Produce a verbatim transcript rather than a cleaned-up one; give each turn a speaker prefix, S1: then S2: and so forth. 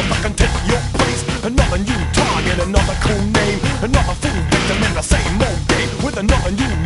S1: around, I can take your place. Another new target, another cool name, another fool victim in the same old game with another new